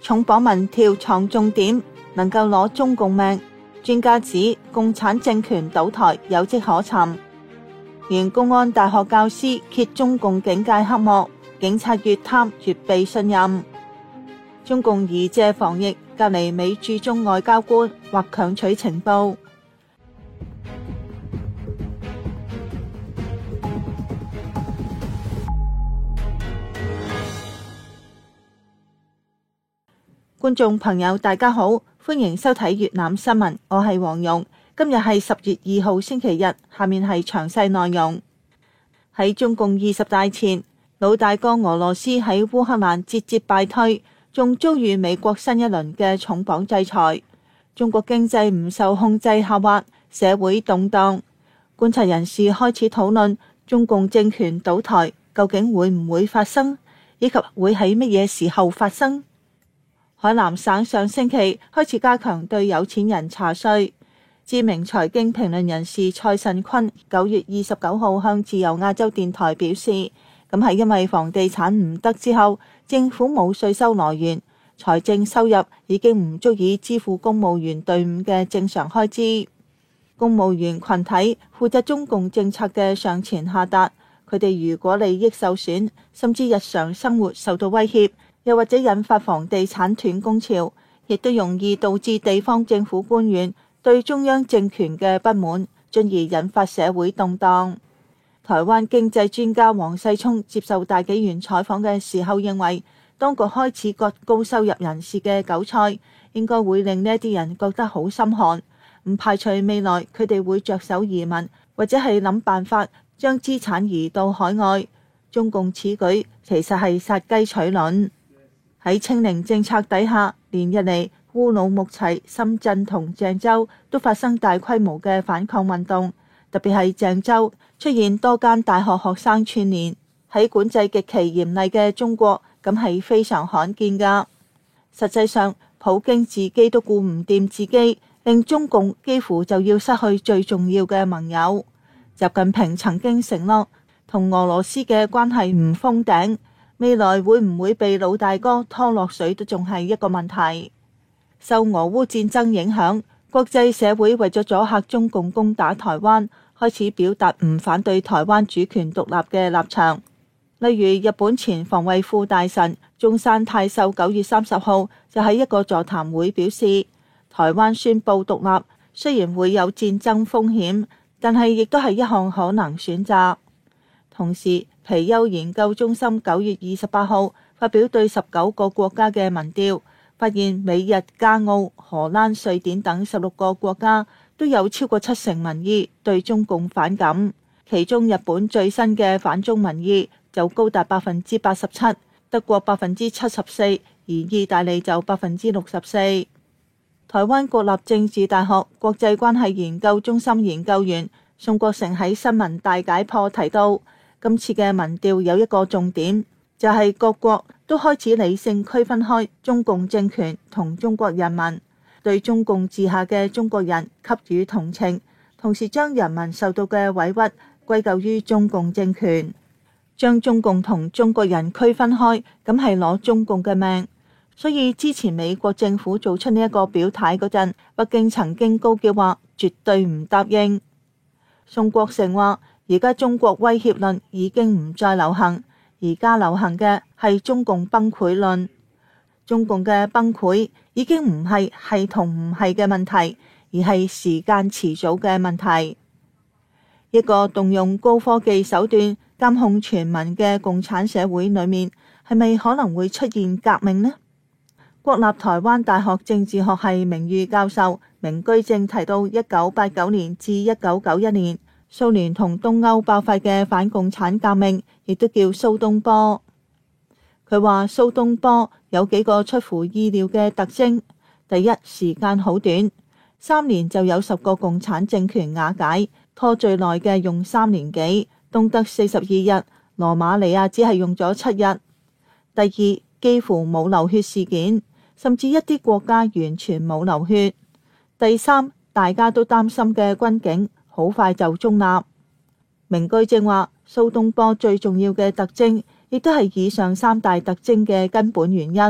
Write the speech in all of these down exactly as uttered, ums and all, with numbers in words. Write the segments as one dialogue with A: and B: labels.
A: 重磅民調藏重點，能夠攞中共命。專家指共產政權倒台有跡可尋。原公安大學教師揭中共警戒黑幕，警察越貪越被信任。中共疑借防疫隔離美駐中外交官，或強取情報。觀眾朋友大家好，歡迎收睇粵覽新聞，我係黃蓉。今日係十月二號星期日，下面係詳細內容。喺中共二十大前，老大哥俄羅斯喺烏克蘭節節敗退，仲遭遇美國新一輪嘅重磅制裁。中國經濟唔受控制下滑，社會動盪。觀察人士開始討論中共政權倒台究竟會唔會發生，以及會喺乜嘢時候發生。海南省上星期開始加強對有錢人查稅。知名財經評論人士蔡慎坤九月二十九號向自由亞洲電台表示，咁係因為房地產唔得之後，政府冇稅收來源，財政收入已經唔足以支付公務員隊伍嘅正常開支。公務員群體負責中共政策嘅上傳下達，佢哋如果利益受損，甚至日常生活受到威脅，又或者引發房地產斷供潮，亦都容易導致地方政府官員對中央政權嘅不滿，進而引發社會動盪。台灣經濟專家黃世聰接受大紀元採訪嘅時候認為，當局開始割高收入人士嘅韭菜，應該會令呢啲人覺得好心寒，唔排除未來佢哋會着手移民，或者係諗辦法將資產移到海外。中共此舉其實係殺雞取卵。喺清零政策底下，連日嚟烏魯木齊、深圳同鄭州都發生大規模嘅反抗運動，特別係鄭州出現多間大學學生串聯。喺管制極其嚴厲嘅中國，咁係非常罕見㗎。實際上，普京自己都顧唔掂自己，令中共幾乎就要失去最重要嘅盟友。習近平曾經承諾同俄羅斯嘅關係唔封頂，未來會唔會被老大哥拖落水都仲係一個問題。受俄烏戰爭影響，國際社會為咗阻嚇中共攻打台灣，開始表達唔反對台灣主權獨立嘅立場。例如日本前防衛副大臣中山泰秀九月三十號就喺一個座談會表示，台灣宣布獨立雖然會有戰爭風險，但係亦都係一項可能選擇。同時，皮尤研究中心九月二十八號發表對十九個國家嘅民調，發現美日加澳、荷蘭、瑞典等十六個國家都有超過七成民意對中共反感，其中日本最新嘅反中民意就高達百分之八十七，德國百分之七十四，而意大利就百分之六十四。台灣國立政治大學國際關係研究中心研究員宋國成喺新聞大解剖提到，今次嘅民調有一個重點，就係、是、各國都開始理性區分開中共政權同中國人民，對中共治下嘅中國人給予同情，同時將人民受到嘅委屈歸咎於中共政權。將中共同中國人區分開，咁係攞中共嘅命。所以之前美國政府做出呢一個表態嗰陣，北京曾經高叫話絕對唔答應。宋國成話，而家中國威脅論已經唔再流行，而家流行嘅係中共崩潰論。中共嘅崩潰已經唔係係同唔係嘅問題，而係時間遲早嘅問題。一個動用高科技手段監控全民嘅共產社會裏面，係咪可能會出現革命呢？國立台灣大學政治學系名譽教授明居正提到，一九八九年至一九九一年蘇聯同東歐爆發嘅反共產革命，亦都叫蘇東波。佢話蘇東波有幾個出乎意料嘅特徵：第一，時間好短，三年就有十個共產政權瓦解，拖最耐嘅用三年幾，東德四十二日，羅馬尼亞只係用咗七日。第二，幾乎冇流血事件，甚至一啲國家完全冇流血。第三，大家都擔心嘅軍警好快就中立。明居正話，蘇東波最重要嘅特徵，亦都係以上三大特徵嘅根本原因，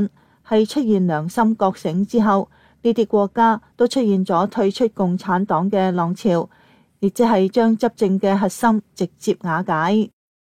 A: 係出現良心覺醒之後，呢啲國家都出現咗退出共產黨嘅浪潮，亦即係將執政嘅核心直接瓦解。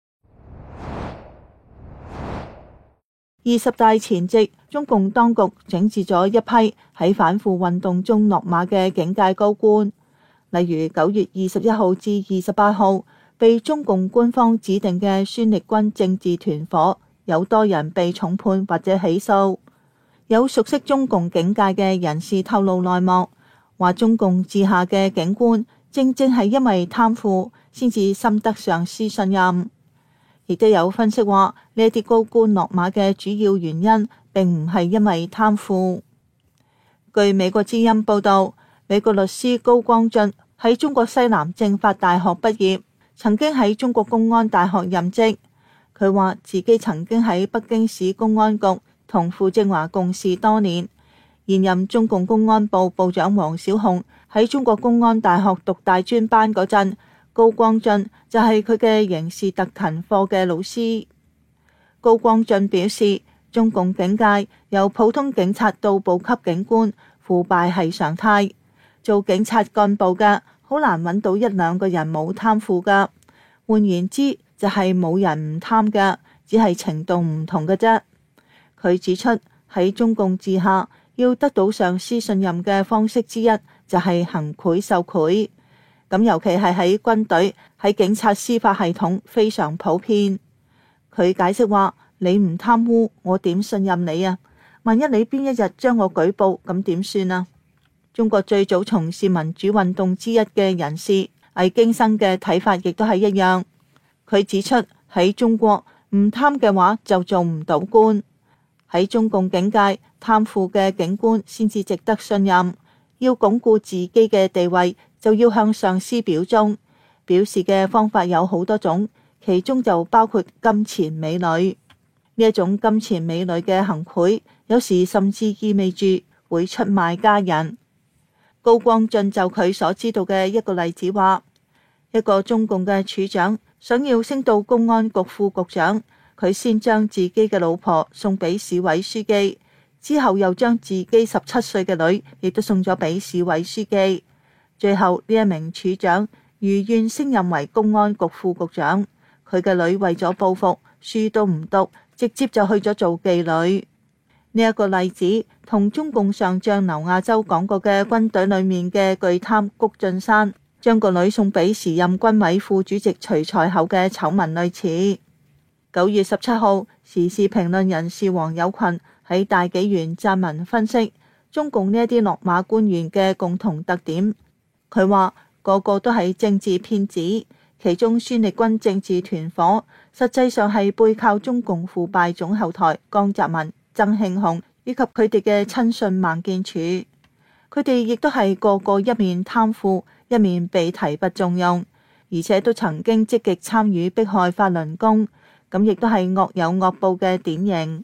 A: 二十大前夕，中共當局整治咗一批喺反腐運動中落馬嘅警界高官，例如九月二十一號至二十八號被中共官方指定嘅孫力軍政治團伙，有多人被重判或者起訴。有熟悉中共警界嘅人士透露內幕，話中共治下嘅警官正正係因為貪腐，先至深得上司信任。亦都有分析話，呢啲高官落馬嘅主要原因，並唔係因為貪腐。據美國之音報道，美國律師高光進喺中國西南政法大學畢業，曾經喺中國公安大學任職。佢話自己曾經喺北京市公安局同傅政華共事多年。現任中共公安部部長王小洪喺中國公安大學讀大專班嗰陣，高光進就係佢嘅刑事特勤課嘅老師。高光進表示，中共警界由普通警察到部級警官，腐敗係常態。做警察幹部嘅好難揾到一兩個人冇貪腐噶。換言之，就係冇人唔貪嘅，只係程度唔同嘅啫。佢指出，喺中共治下，要得到上司信任嘅方式之一就係行賄受賄。咁尤其係喺軍隊、喺警察司法系統非常普遍。佢解釋話：你唔貪污，我點信任你啊？萬一你邊一日將我舉報，咁點算啊？中國最早從事民主運動之一嘅人士魏京生嘅睇法亦都係一樣。佢指出，喺中國唔貪嘅話就做唔到官。喺中共警界，貪腐嘅警官先至值得信任。要鞏固自己嘅地位，就要向上司表忠。表示嘅方法有好多種，其中就包括金錢美女。呢一種金錢美女嘅行賄，有時甚至意味住會出賣家人。高光進就佢所知道嘅一個例子話，一個中共嘅處長想要升到公安局副局長，佢先將自己嘅老婆送俾市委書記，之後又將自己十七歲嘅女亦都送咗俾市委書記。最後呢一名處長如願升任為公安局副局長，佢嘅女為咗報復，書都唔讀，直接就去咗做妓女。呢一個例子同中共上將劉亞洲講過嘅軍隊裏面嘅巨貪谷俊山將個女送俾時任軍委副主席徐才厚嘅醜聞類似。九月十七號，時事評論人士黃友群喺大紀元撰文分析中共呢一啲落馬官員嘅共同特點。佢話個個都係政治騙子，其中孫力軍政治團伙實際上係背靠中共腐敗總後台江澤民、曾慶紅以及佢哋嘅親信孟建柱。佢哋亦都係個個一面貪腐，一面被提拔重用，而且都曾經積極參與迫害法輪功，咁亦都係惡有惡報嘅典型。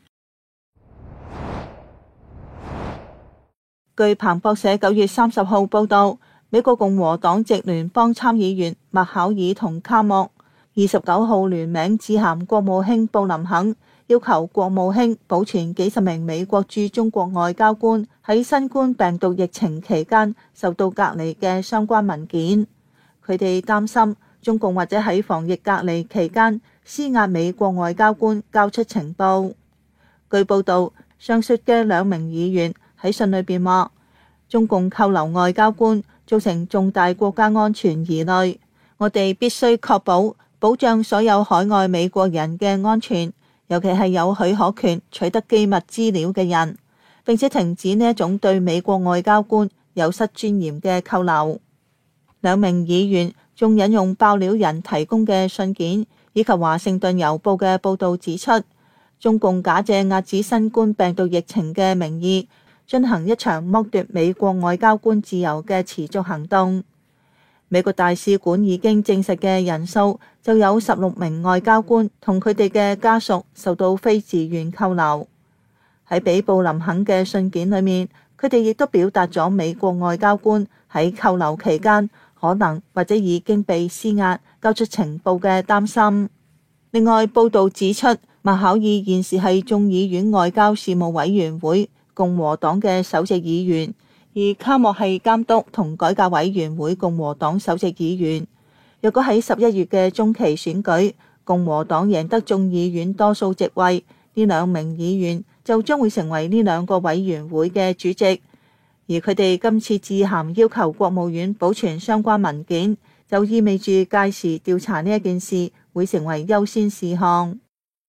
A: 據彭博社九月三十號報道，美國共和黨籍聯邦參議員麥考爾同卡莫二十九號聯名致函國務卿布林肯，要求國務卿保存幾十名美國駐中國外交官喺新冠病毒疫情期間受到隔離嘅相關文件。佢哋擔心中共或者喺防疫隔離期間施壓美國外交官交出情報。據報道，上述嘅兩名議員喺信裏邊話，中共扣留外交官造成重大國家安全疑慮，我哋必須確保保障所有海外美國人嘅安全，尤其係有許可權取得機密資料嘅人，並且停止呢一種對美國外交官有失尊嚴嘅扣留。兩名議員仲引用爆料人提供嘅信件，以及華盛頓郵報嘅報道指出，中共假借遏止新冠病毒疫情嘅名義，進行一場剝奪美國外交官自由嘅持續行動。美國大使館已經證實嘅人數就有十六名外交官同佢哋嘅家屬受到非自願扣留。喺俾布林肯嘅信件裏面，佢哋亦都表達咗美國外交官喺扣留期間可能或者已經被施壓交出情報嘅擔心。另外，報道指出， 麥考爾現時係眾議院外交事務委員會共和黨嘅首席議員，而卡莫係監督同改革委員會共和黨首席議員。若果喺十一月嘅中期選舉，共和黨贏得眾議院多數席位，呢兩名議員就將會成為呢兩個委員會嘅主席。而佢哋今次致函要求國務院保存相關文件，就意味住屆時調查呢一件事會成為優先事項。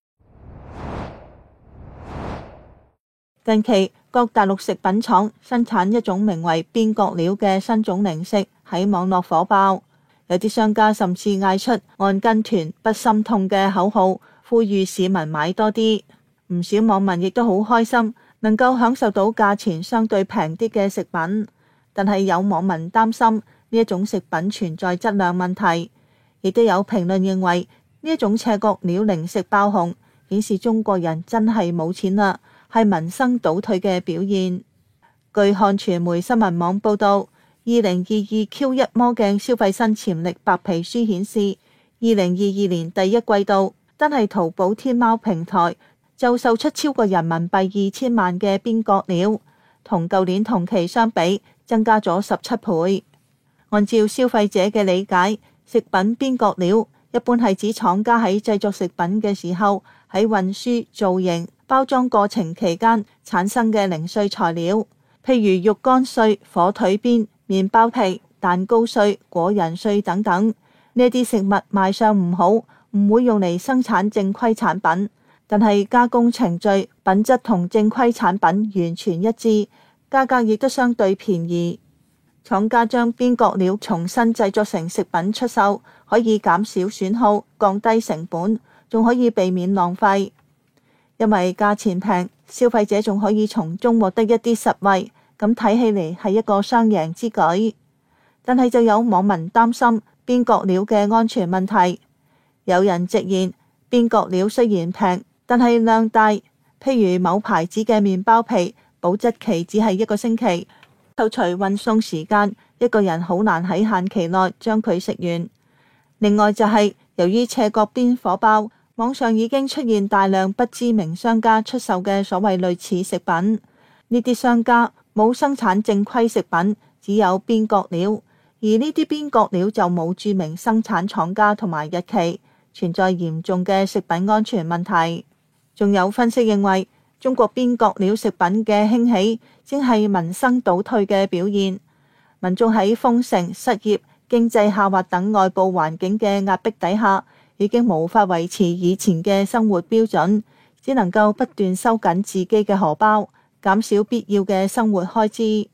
A: 近期各大陸食品廠生產一種名為邊角料嘅新種零食喺網絡火爆，有啲商家甚至嗌出按斤團不心痛嘅口號，呼籲市民買多啲。唔少網民亦都好開心能夠享受到價錢相對平啲嘅食品，但係有網民擔心呢一種食品存在質量問題，亦都有評論認為呢一種斜角料零食爆紅，顯示中國人真係冇錢啦，係民生倒退嘅表現。據漢傳媒新聞網報道，二零二二 Q 一魔鏡消費新潛力白皮書顯示，二零二二年第一季度單係淘寶天貓平台就售出超過人民幣二千萬嘅邊角料，同舊年同期相比增加咗十七倍。按照消費者嘅理解，食品邊角料一般係指廠家喺製作食品嘅時候，喺運輸、造型、包裝過程期間產生嘅零碎材料，譬如肉乾碎、火腿邊、麵包皮、蛋糕碎、果仁碎等等。呢啲食物賣相唔好，唔會用嚟生產正規產品。但係加工程序品質同正規產品完全一致，價格亦都相對便宜。廠家將邊角料重新製作成食品出售，可以減少損耗、降低成本，仲可以避免浪費。因為價錢平，消費者仲可以從中獲得一啲實惠，咁睇起嚟係一個雙贏之舉。但係就有網民擔心邊角料嘅安全問題，有人直言邊角料雖然平，但係量大，譬如某牌子嘅麵包皮，保質期只係一個星期，扣除運送時間，一個人好難喺限期內將佢食完。另外就係、是、由於斜角邊火爆，網上已經出現大量不知名商家出售嘅所謂類似食品，呢啲商家冇生產正規食品，只有邊角料，而呢啲邊角料就冇註明生產廠家同埋日期，存在嚴重嘅食品安全問題。仲有分析認為，中國邊角料食品嘅興起，正係民生倒退嘅表現。民眾喺封城、失業、經濟下滑等外部環境嘅壓迫底下，已經無法維持以前嘅生活標準，只能夠不斷收緊自己嘅荷包，減少必要嘅生活開支。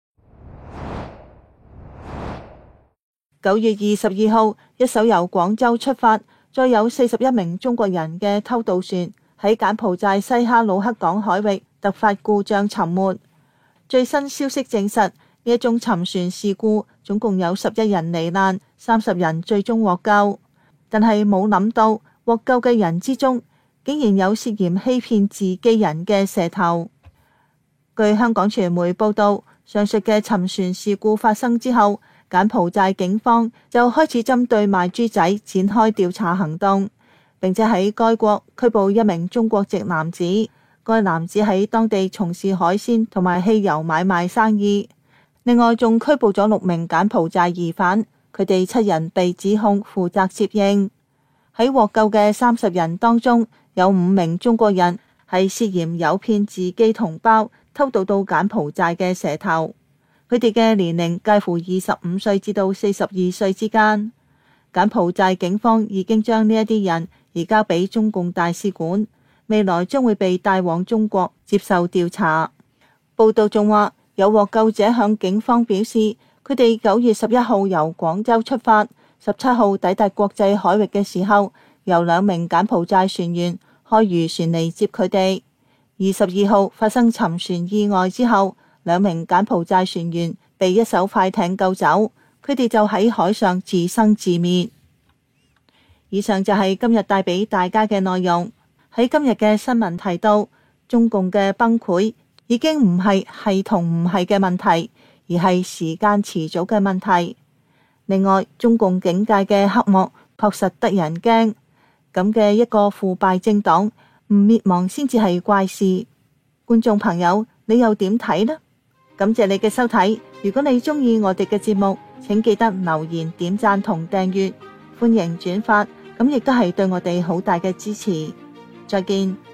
A: 九月二十二號，一艘由廣州出發，載有四十一名中國人嘅偷渡船，喺柬埔寨西哈努克港海域突發故障沉沒。最新消息證實，呢一宗沉船事故總共有十一人罹難，三十人最終獲救。但係冇諗到，獲救嘅人之中，竟然有涉嫌欺騙自己人嘅蛇頭。據香港傳媒報道，上述嘅沉船事故發生之後，柬埔寨警方就開始針對賣豬仔展開調查行動，並且喺該國拘捕一名中國籍男子。該男子喺當地從事海鮮同埋汽油買賣生意。另外仲拘捕咗六名柬埔寨疑犯，佢哋七人被指控負責接應。喺獲救嘅三十人當中，有五名中國人係涉嫌誘騙自己同胞偷渡到柬埔寨嘅蛇頭。佢哋嘅年齡介乎二十五歲至到四十二歲之間。柬埔寨警方已經將呢一啲人移交俾中共大使館，未來將會被帶往中國接受調查。報道仲話，有獲救者向警方表示，佢哋九月十一號由廣州出發，十七號抵達國際海域嘅時候，由兩名柬埔寨船員開漁船嚟接佢哋。二十二號發生沉船意外之後，兩名柬埔寨船員被一艘快艇救走，佢哋就喺海上自生自滅。以上就係今日帶俾大家嘅內容。喺今日嘅新聞提到，中共嘅崩潰已經唔係係同唔係嘅問題，而係時間遲早嘅問題。另外，中共境界嘅黑幕確實得人驚。咁嘅一個腐敗政黨， 唔滅亡先至係怪事。觀眾朋友，你又點睇呢？感謝你嘅收睇，如果你鍾意我哋嘅節目，請記得留言、點讚同訂閱，歡迎轉發，咁亦都係對我哋好大嘅支持。再見。